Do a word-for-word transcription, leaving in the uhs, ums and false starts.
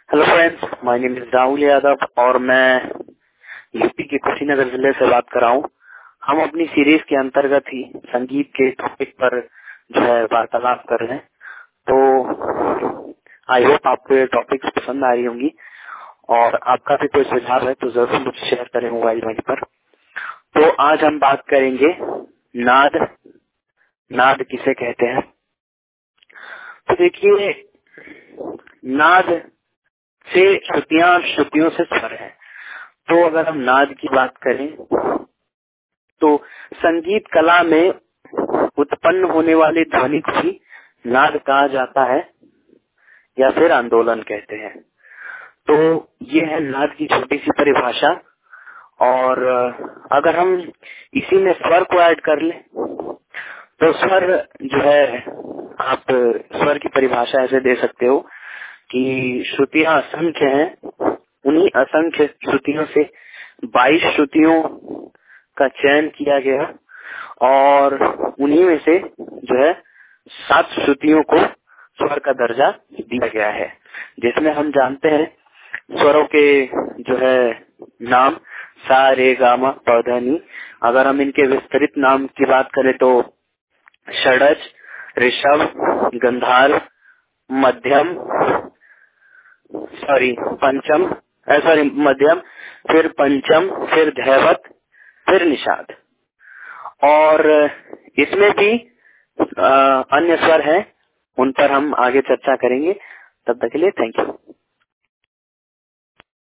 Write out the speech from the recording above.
Hello friends, my name is Rahul Yadav और मैं UP के कुशीनगर जिले से बात कर रहा हूँ। हम अपनी सीरीज के अंतर्गत ही संगीत के टॉपिक पर जो है वार्तालाप कर रहे हैं। तो आई होप आपको ये टॉपिक्स पसंद आ रही होंगी और आपका भी कोई सुझाव है तो जरूर मुझे शेयर करें मोबाइल वहीं पर। तो आज हम बात करेंगे नाद। नाद किसे कहते हैं? तो देखिए, नाद से श्रुतियां, श्रुतियों से स्वर है। तो अगर हम नाद की बात करें तो संगीत कला में उत्पन्न होने वाली ध्वनि को ही नाद कहा जाता है या फिर आंदोलन कहते हैं। तो ये है नाद की छोटी सी परिभाषा। और अगर हम इसी में स्वर को ऐड कर लें तो स्वर जो है, आप स्वर की परिभाषा ऐसे दे सकते हो कि श्रुतियां असंख्य हैं, उन्हीं असंख्य श्रुतियों से बाईस श्रुतियों का चयन किया गया और उन्हीं में से जो है सात श्रुतियों को स्वर का दर्जा दिया गया है, जिसमें हम जानते हैं स्वरों के जो है नाम सा रे गा मा प ध नी। अगर हम इनके विस्तृत नाम की बात करें तो षडज, ऋषभ, गंधार, मध्यम, सॉरी पंचम, सॉरी मध्यम, फिर पंचम, फिर धैवत, फिर निषाद। और इसमें भी आ, अन्य स्वर हैं, उन पर हम आगे चर्चा करेंगे। तब तक के लिए थैंक यू।